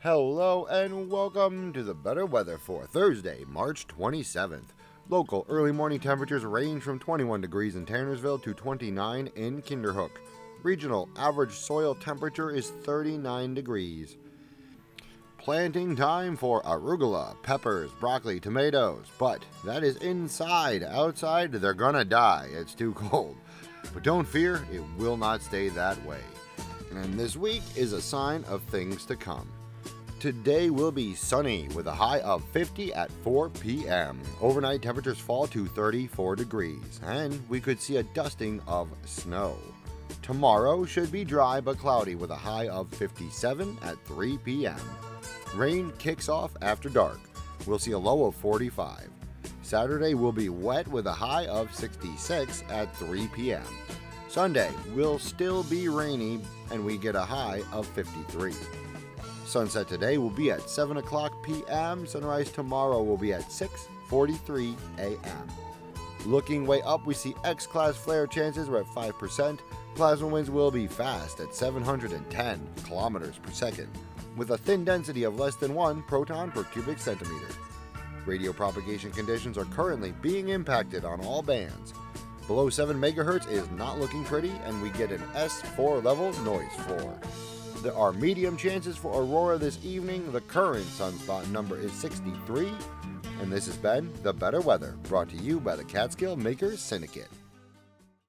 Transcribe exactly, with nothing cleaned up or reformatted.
Hello and welcome to the better weather for Thursday, March twenty-seventh. Local early morning temperatures range from twenty-one degrees in Tannersville to twenty-nine in Kinderhook. Regional average soil temperature is thirty-nine degrees. Planting time for arugula, peppers, broccoli, tomatoes, but that is inside. Outside, they're gonna die. It's too cold. But don't fear, it will not stay that way. And this week is a sign of things to come. Today will be sunny with a high of fifty at four p.m. Overnight temperatures fall to thirty-four degrees, and we could see a dusting of snow. Tomorrow should be dry but cloudy with a high of fifty-seven at three p.m. Rain kicks off after dark. We'll see a low of forty-five. Saturday will be wet with a high of sixty-six at three p.m. Sunday will still be rainy and we get a high of fifty-three. Sunset today will be at seven o'clock p.m. Sunrise tomorrow will be at six forty-three a.m. Looking way up, we see X-class flare chances are at five percent. Plasma winds will be fast at seven hundred ten kilometers per second, with a thin density of less than one proton per cubic centimeter. Radio propagation conditions are currently being impacted on all bands. Below seven megahertz is not looking pretty, and we get an S four level noise floor. There are medium chances for aurora this evening. The current sunspot number is sixty-three. And this has been The Better Weather, brought to you by the Catskill Makers Syndicate.